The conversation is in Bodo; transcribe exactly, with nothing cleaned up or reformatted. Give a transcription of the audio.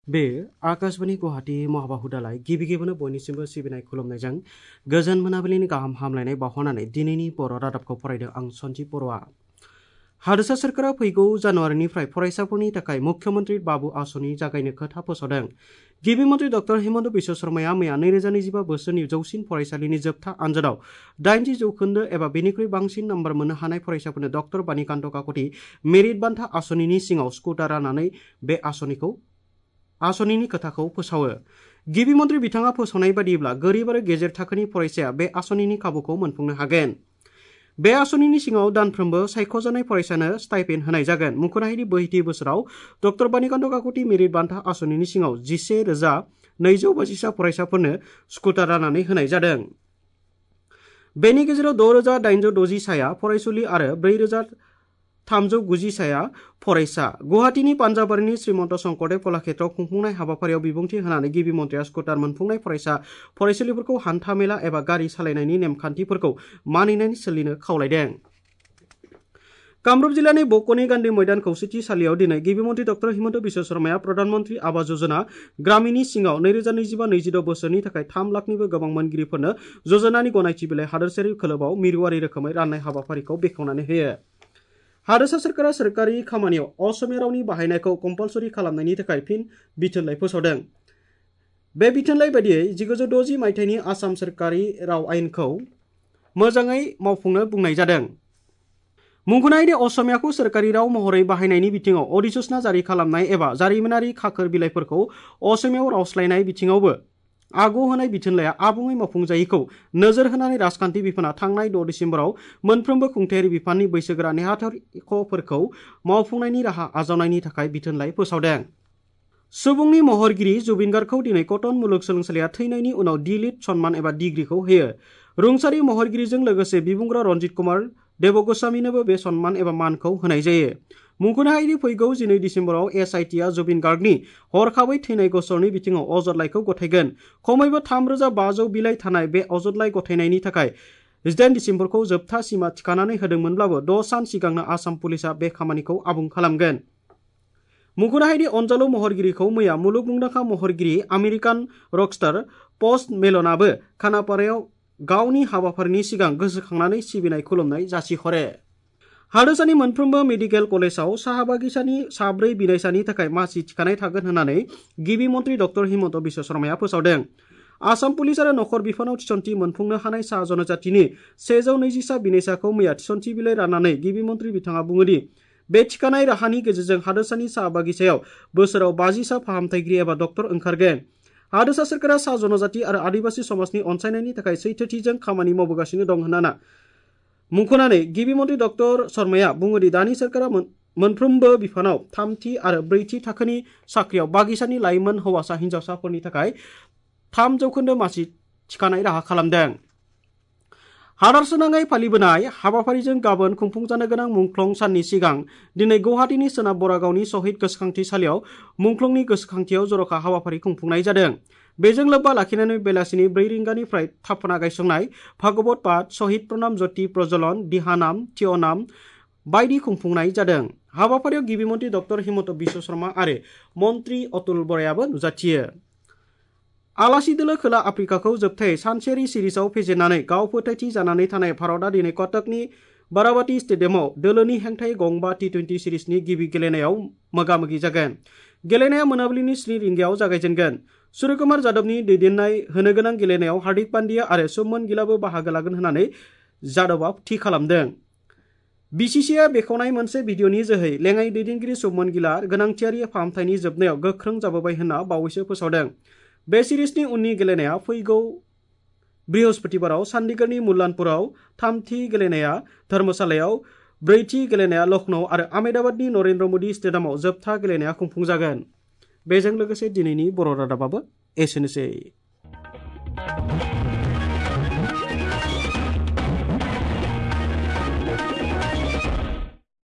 बे आकाशवाणी गुवाहाटी महाबाहु दालाय गिबि गिबियावनो बयनिसिमबो सिबिनाय खुलुमनायजों गोजोन मोनाबिलिनि गाहाम हामलायनाय बावहरनानै दिनैनि बर' रादाबखौ फरायदों आं सन्जिब बर'आ। हादोरसा सोरखारा फैगौ जानुवारिनिफ्राय फरायसाफोरनि थाखाय मुख्यमन्त्री बाबु आसनि जागायनो खोथा फोसावदों। गिबि मन्थ्रि डक्टर हिमन्त बिश्व शर्माया मैया नैरोजा नैजिबा बोसोरनि जौसिन फरायसालिनि जोबथा आनजादाव दाइनजि जौखोन्दो एबा बेनिख्रुइ बांसिन नाम्बार मोननो हानाय फरायसाफोरनो डक्टर बानिकान्त काकति मेरिट बान्था आसनिनि सिङाव स्कुटार राननानै बे आसनिखौ आसनिनि खोथाखौ फोसावो। गिबि मन्थ्रि बिथाङा फोसावनाय बादिब्ला गोरिब आरो गेजेर थाखोनि फरायसाया बे आसनिनि खाबुखौ मोनफुंनो हागोन। बे आसनिनि सिङाव दानफ्रोमबो सायख'जानाय फरायसानो स्टाइपेन्ड होनाय जागोन। मुख'नायनि बैथि बोसोराव डक्टर बानिकान्त काकति मेरिट बान्था आसनिनि सिङाव जिसे रोजा नैजौ बाजिसा फरायसाफोरनो स्कुटार राननानै होनाय जादों। बेनि गेजेराव द' रोजा दाइनजौ द'जि साया फरायसुलि आरो ब्रै रोजा थामजौ गुजि साया फरायसा। गुवाहाटीनि पान्जाबारिनि श्रीमन्त शंकरदेव कलाक्षेत्रआव खुंफुंनाय हाबाफारियाव बिबुंथि होनानै गिबि मन्थ्रिया स्कुटार मोनफुंनाय फरायसा फरायसुलिफोरखौ हान्था मेला एबा गारि सालायनायनि नेमखान्थिफोरखौ मानिनानै सोलिनो खावलायदों। कामरुप जिल्लानि बक'नि गान्धी मैदान खौसेथिसालियाव दिनै गिबि मन्थ्रि डक्टर हिमन्त बिश्व शर्माया प्रधान मन्त्रि आवास योजना ग्रामीणनि सिङाव नैरोजा नैजिबा नैजिद' बोसोरनि थाखाय थाम लाखनिबो गोबां मोनगिरिफोरनो योजनानि गनायथि बिलाइ हादोरसायारि खोलोबाव मिरुआरि रोखोमै राननाय हाबाफारिखौ बेखेवनानै होयो। हादोरसा सोरखारा सोरखारि खामानियाव असमिया रावनि बाहायनायखौ कम्पालसरि खालामनायनि थाखाय फिन बिथोनलाइ फोसावदों। बे बिथोनलाइ बादियै जिगुजौ द'जि मायथाइनि आसाम सोरखारि राव आयेनखौ मोजाङै मावफुंनो बुंनाय जादों। मुंख'नायदि असमियाखौ सोरखारि राव महरै बाहायनायनि बिथिङाव अधिसूचना जारि खालामनाय एबा जारिमिनारि खाखोर बिलाइफोरखौ असमियाव रावस्लायनाय बिथिङावबो आगु होनाय बिथोनलाइया आबुङै मावफुंजायैखौ नोजोर होनानै राजखान्थि बिफाना थांनाय द' डिसेम्बराव मोनफ्रोमबो खुंथायारि बिफाननि बैसोगोरा नेहाथारिफोरखौ मावफुंनायनि राहा आजावनायनि थाखाय बिथोनलाइ फोसावदों। सुबुंनि महरगिरि जुबिन गार्गखौ दिनै कटन मुलुगसोलोंसालिया थैनायनि उनाव डि लिट सन्मान एबा डिग्रीखौ होयो। रुंसारि महरगिरिजों लोगोसे बिबुंग्रा रन्जित कुमार देबगस्वामीनोबो बे सन्मान एबा मानखौ होनाय जायो। मुंख'नो हायोदि फैगौ जिनै डिसेम्बराव एस आइ टिआ जुबिन गार्गनि हरखाबै थैनाय गसरनि बिथिङाव अजदलाइखौ गथायगोन। खमैबो थाम रोजा बाजौ बिलाइ थानाय बे अजदलाइ गथायनायनि थाखाय जिदाइन डिसेम्बरखौ जोबथा सिमा थिखानानै होदोंमोनब्लाबो द' सान सिगांनो आसाम पुलिसा बे खामानिखौ आबुं खालामगोन। मुंख'नो हायोदि अनजालु महरगिरिखौ मैया मुलुग मुंदांखा महरगिरि आमेरिकान रकस्टार पस्ट मेलनाबो खानापारायाव गावनि हाबाफारिनि सिगां गोसोखांनानै सिबिनाय खुलुमनाय जासिहरो। हादोरसानि मोनफ्रोमबो मेडिकेल कलेजाव साहा बागिसानि साब्रै बिनायसानि थाखाय मासि थिखानाय थागोन होननानै गिबि मन्थ्रि डक्टर हिमन्त बिश्व शर्माया फोसावदों। आसाम पुलिस आरो नखर बिफानाव थिसनथि मोनफुंनो हानाय सा जनजातिनि सेजौ नैजिसा बिनायसाखौ मैया थिसनथि बिलाइ राननानै गिबि मन्थ्रि बिथाङा बुङोदि बे थिखानाय राहानि गेजेरजों हादोरसानि साहा बागिसायाव बोसोराव बाजिसा फाहामथायगिरि एबा डक्टर ओंखारगोन। हादोरसा सोरखारा सा जनजाति आरो आदिबासि समाजनि अनसायनायनि थाखाय सैथोथिजों खामानि मावबोगासिनो दं होनना मुंख'नानै गिबि मन्थ्रि डक्टर शर्माया बुङोदि दानि सोरखारा मोनफ्रोमबो बिफानाव थामथि आरो ब्रैथि थाखोनि साख्रियाव बागिसानि लाइमोन हौवासा हिन्जावसाफोरनि थाखाय थाम जौखोन्दो मासि थिखानाय राहा खालामदों। हादोरसानाङै फालिबोनाय हाबाफारिजों गाबोन खुंफुंजानो गोनां मुंख्लं साननि सिगां दिनै गुवाहाटीनि सोनाब बरागावनि शहीद गोसोखांथिसालियाव मुंख्लंनि गोसोखांथियाव जर'खा हाबाफारि खुंफुंनाय जादों। बेजों लोब्बा लाखिनानै बेलासिनि ब्रै रिंगानिफ्राय थाफना गायसंनाय भागवत पाठ, शहीद प्रणाम ज्योति प्रज्वलन, दिहानाम, थियनाम बायदि खुंफुंनाय जादों। हाबाफारियाव गिबि मन्थ्रि डक्टर हिमन्त बिश्व शर्मा आरो मन्थ्रि अतुल बरायाबो नुजाथियो। आलासि दोलो खोला आफ्रिकाखौ जोबथायै सानसेयारि सिरिजआव फेजेननानै गाव फोथायथि जानानै थानाय भारतआ दिनै कटकनि बाराबाति स्टेडियामाव दोलोनि हेंथायै गंबा टि टुइन्टि सिरिजनि गिबि गेलेनायाव मोगा-मोगि जागोन। गेलेनाया मोनाबिलिनि स्नि रिंगायाव जागायजेनगोन। सूर्यकुमार जादबनि दैदेननाय होनो गोनां गेलेनायाव हार्दिक पान्ड्या आरो शुभमन गिलआबो बाहागो लागोन होननानै जादबआ थि खालामदों। बिसिसिआइआ बेखेवनाय मोनसे भिडिअनि जोहै लेङाइ दैदेनगिरि शुभमन गिलआ गोनांथियारि फाहामथायनि जोबनायाव गोख्रों जाबोबाय होनना बावैसो फोसावदों। बे सिरिजनि उननि गेलेनाया फैगौ बृहस्पतिबाराव चन्डीगढ़नि मुल्लानपुराव, थामथि गेलेनाया धर्मशालायाव, ब्रैथि गेलेनाया लखनऊ आरो आहमेदाबादनि नरेन्द्र मदि स्टेडियामाव जोबथा गेलेनाया खुंफुंजागोन। बेजों लोगोसे दिनैनि बर' रादाबाबो एसेनोसै।